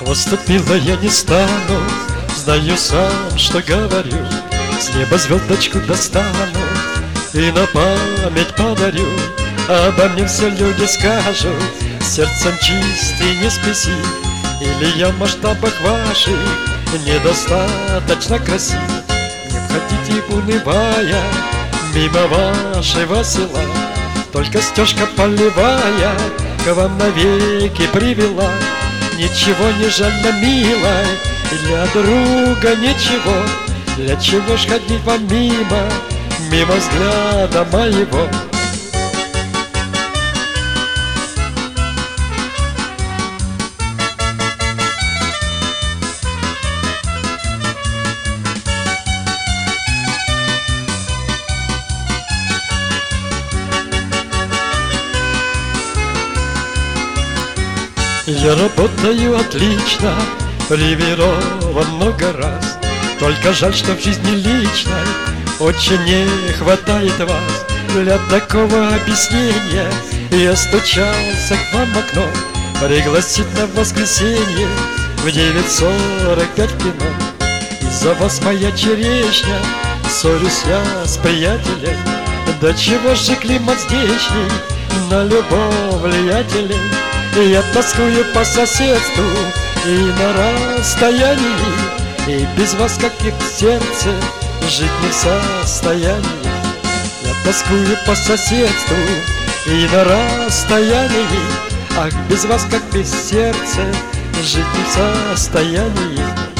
Поступила я не стану, знаю сам, что говорю. С неба звездочку достану и на память подарю. Обо мне все люди скажут, сердцем чистый не спеси. Или я в масштабах ваших недостаточно красив. Не входите, унывая, мимо вашего села. Только стежка полевая к вам навеки привела. Ничего не жально, милой, для друга ничего. Для чего ж ходить вам мимо, мимо взгляда моего? Я работаю отлично, привирован много раз. Только жаль, что в жизни личной очень не хватает вас. Для такого объяснения я стучался к вам в окно, пригласить на воскресенье в 9:45 в кино. Из-за вас моя черешня, ссорюсь я с приятелем. Да чего же климат здешний на любовь влиятелен? Я тоскую по соседству и на расстоянии, и без вас, как и в сердце, жить не в состоянии. Я тоскую по соседству и на расстоянии, ах, без вас, как без сердца, жить не в состоянии.